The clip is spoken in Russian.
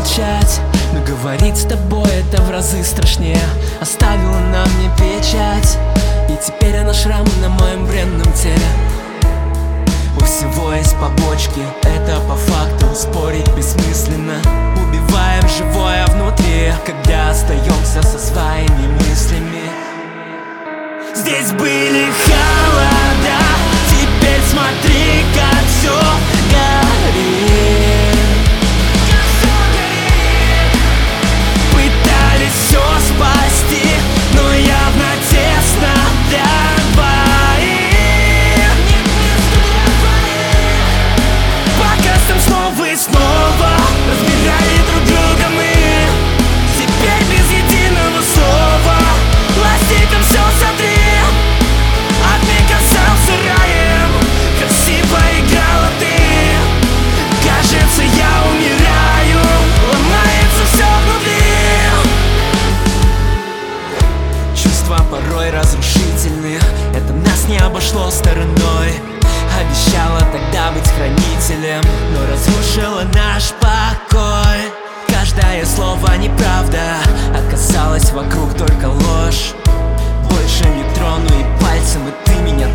молчать, но говорить с тобой это в разы страшнее. Оставила на мне печать, и теперь она шрам на моем бренном теле. У всего есть побочки, это по факту спорить бессмысленно. Убиваем живое внутри, когда остаемся со своими мыслями. Здесь были холода, теперь смотри, как все горит. Пытались все спасти, но явно тесно для двоих. Пока там снова и снова разбирали друг друга мы. Теперь без единого слова пластиком все сотри. Админ казался раем, красиво играла ты. Кажется, я умираю, ломается все внутри. Чувства порой разрушительны, это нас не обошло стороной. Обещала тогда быть хранителем, но разрушила наш покой. Каждое слово неправда, оказалось вокруг только ложь. Больше не трону и пальцем, и ты меня